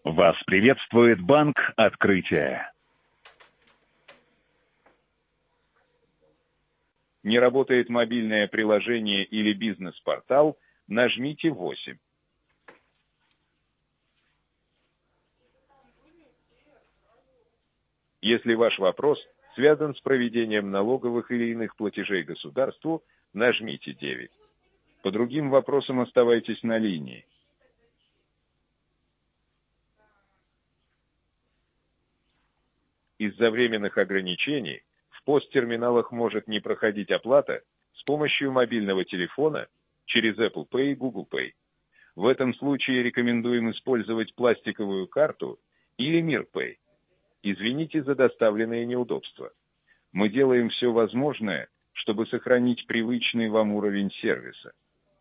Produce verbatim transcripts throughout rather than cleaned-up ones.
Вас приветствует Банк Открытие. Не работает мобильное приложение или бизнес-портал? Нажмите восемь. Если ваш вопрос связан с проведением налоговых или иных платежей государству, нажмите девять. По другим вопросам оставайтесь на линии. Из-за временных ограничений в посттерминалах может не проходить оплата с помощью мобильного телефона через Apple Pay и Google Pay. В этом случае рекомендуем использовать пластиковую карту или MirPay. Извините за доставленные неудобства. Мы делаем все возможное, чтобы сохранить привычный вам уровень сервиса.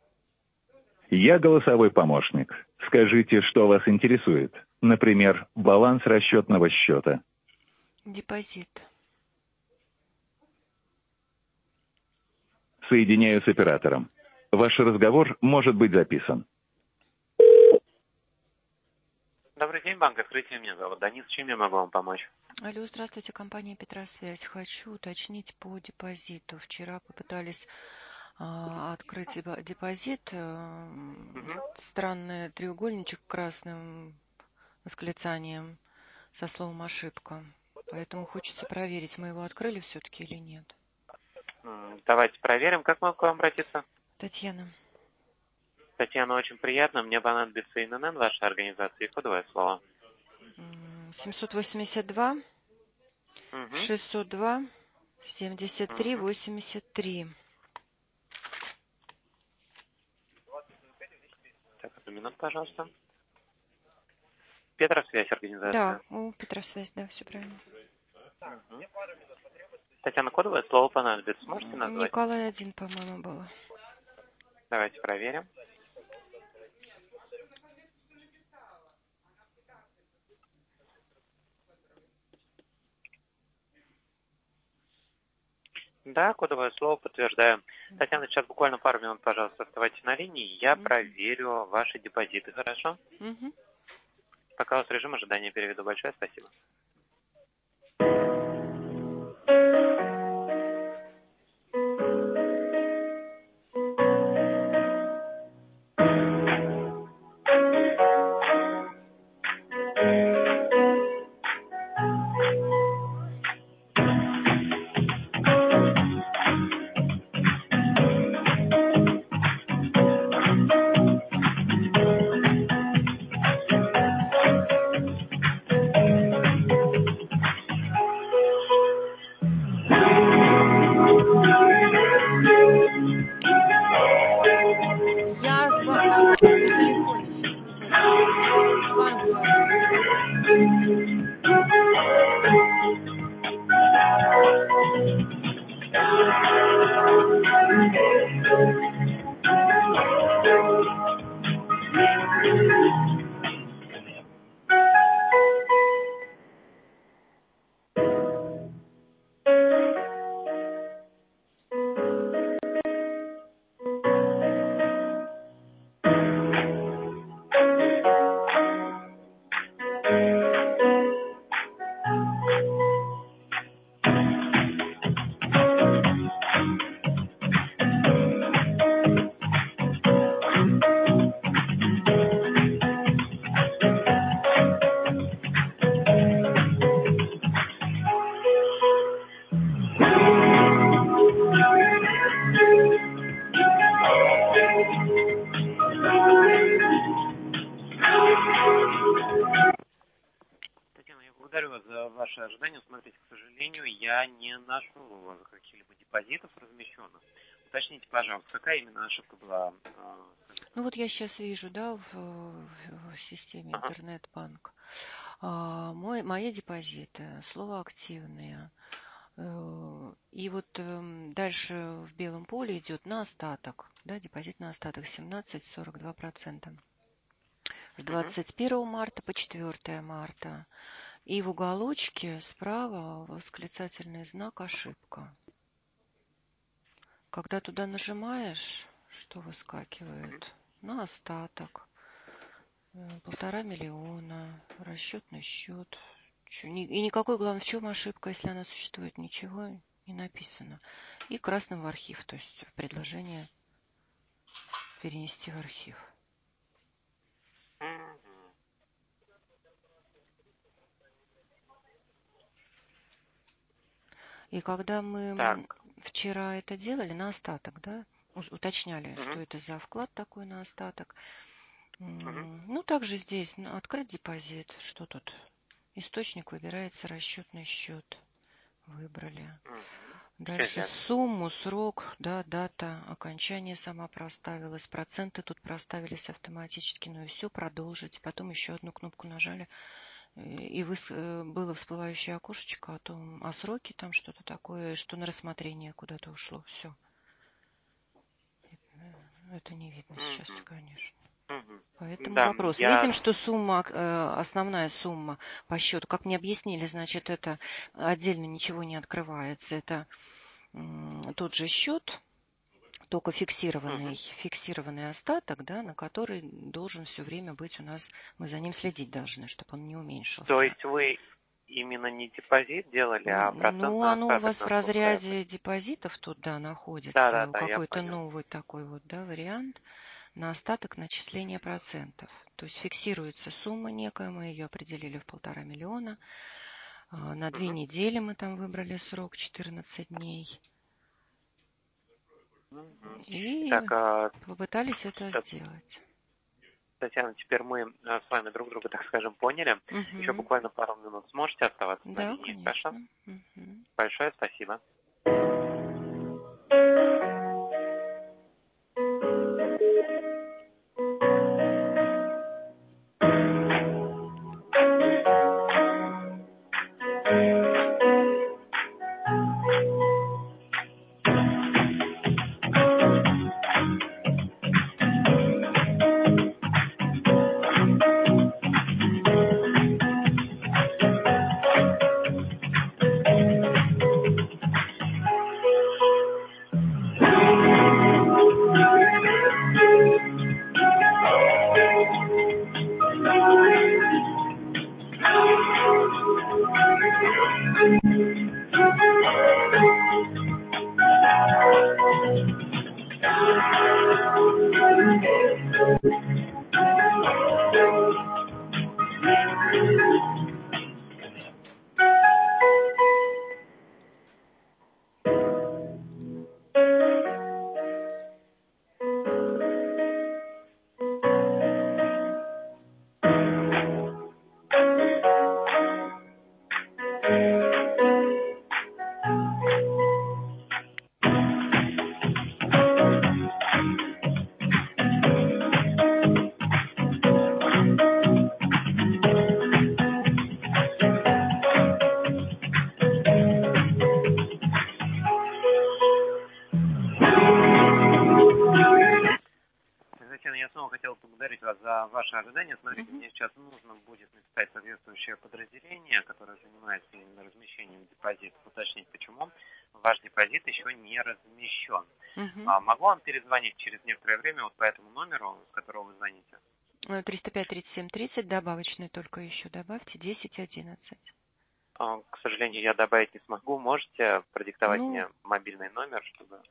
Я голосовой помощник. Скажите, что вас интересует. Например, баланс расчетного счета. Депозит. Соединяю с оператором. Ваш разговор может быть записан. Добрый день, Банк Открытие. Меня зовут Данис. Чем я могу вам помочь? Алло, здравствуйте, компания Петросвязь. Хочу уточнить по депозиту. Вчера попытались а, открыть депозит. А, Угу. странный треугольничек красным восклицанием со словом «ошибка». Поэтому хочется проверить, мы его открыли все-таки или нет. Давайте проверим. Как могу к вам обратиться? Татьяна. Татьяна, очень приятно. Мне понадобится ИНН вашей организации и кодовое слово. семьсот восемьдесят два, Угу. шестьсот два, семьдесят три, Угу. восемьдесят три. Так, одну минуту, пожалуйста. Петросвязь организация. Да, у Петросвязь, да, все правильно. Угу. Татьяна, кодовое слово понадобится. Можете назвать? Николай один, по-моему, было. Давайте проверим. Да, кодовое слово подтверждаю. Татьяна, сейчас буквально пару минут, пожалуйста, оставайтесь на линии. Я mm-hmm. проверю ваши депозиты, хорошо? Mm-hmm. Пока у вас режим ожидания переведу. Большое спасибо. Я с ба- на, на телефоне сейчас не буду. Банк звонит. Благодарю вас за ваше ожидание. Смотрите, к сожалению, я не нашел у вас каких-либо депозитов размещенных. Уточните, пожалуйста, какая именно ошибка была? Ну вот я сейчас вижу, да, в, в, в системе Ага. интернет-банк. А, мой, мои депозиты, слово активные. И вот э, дальше в белом поле идет на остаток, да, депозит на остаток семнадцать целых сорок два процента. С двадцать первого марта по четвёртое марта. И в уголочке справа восклицательный знак «Ошибка». Когда туда нажимаешь, что выскакивает? На остаток. полтора миллиона, расчетный счет. И никакой, главное, в чем ошибка, если она существует, ничего не написано. И красным в архив, то есть предложение перенести в архив. И когда мы Так. вчера это делали на остаток, да, уточняли, Угу. что это за вклад такой на остаток. Угу. Ну, также здесь ну, открыть депозит. Что тут? Источник выбирается, расчетный счет. Выбрали. Угу. Дальше сумму, срок, да, дата, окончание сама проставилась. Проценты тут проставились автоматически. Ну и все, продолжить. Потом еще одну кнопку нажали. И вы, было всплывающее окошечко о том, о сроке, там что-то такое, что на рассмотрение куда-то ушло. Все. Это не видно сейчас, конечно. Поэтому Да, вопрос. я... Видим, что сумма, основная сумма по счету, как мне объяснили, значит, это отдельно ничего не открывается. Это тот же счет, только фиксированный, uh-huh. фиксированный остаток, да, на который должен все время быть у нас, мы за ним следить должны, чтобы он не уменьшился. То есть вы именно не депозит делали, а процентный Ну, оно остаток у вас в разряде депозитов тут, да, находится. Да, да, да, какой-то новый такой вот, да, вариант на остаток начисления процентов. То есть фиксируется сумма некая, мы ее определили в полтора миллиона. На две uh-huh. недели мы там выбрали срок четырнадцать дней. Uh-huh. И так, а... попытались это так... сделать. Татьяна, теперь мы с вами друг друга, так скажем, поняли. Uh-huh. Еще буквально пару минут сможете оставаться да, на линии? Конечно. Хорошо? Uh-huh. Большое спасибо. Ваше ожидание. Смотрите, uh-huh. мне сейчас нужно будет написать соответствующее подразделение, которое занимается именно размещением депозитов, уточнить, почему ваш депозит еще не размещен. Uh-huh. А, могу вам перезвонить через некоторое время вот по этому номеру, с которого вы звоните? триста пять тридцать семь тридцать, добавочный только еще добавьте, десять одиннадцать. А, к сожалению, я добавить не смогу. Можете продиктовать ну, мне мобильный номер, чтобы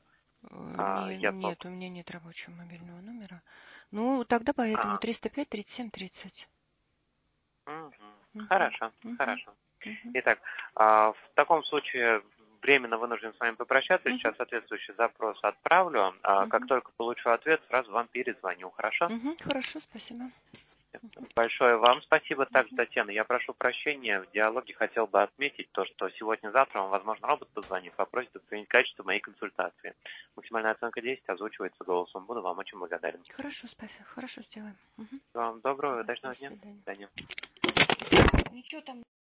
а, не, я... Нет, у меня нет рабочего мобильного номера. Ну, тогда поэтому а. триста пять тридцать семь тридцать. Угу. Угу. Хорошо, угу. хорошо. Угу. Итак, в таком случае временно вынужден с вами попрощаться. Угу. Сейчас соответствующий запрос отправлю. Угу. Как только получу ответ, сразу вам перезвоню. Хорошо? Угу. Хорошо, спасибо. Большое вам спасибо. Также, Татьяна, я прошу прощения. В диалоге хотел бы отметить то, что сегодня-завтра вам, возможно, робот позвонит, попросит оценить качество моей консультации. Максимальная оценка десять озвучивается голосом. Буду вам очень благодарен. Хорошо, спасибо. Хорошо сделаем. Угу. Вам доброго, удачного дня. До свидания. До свидания. Ничего там.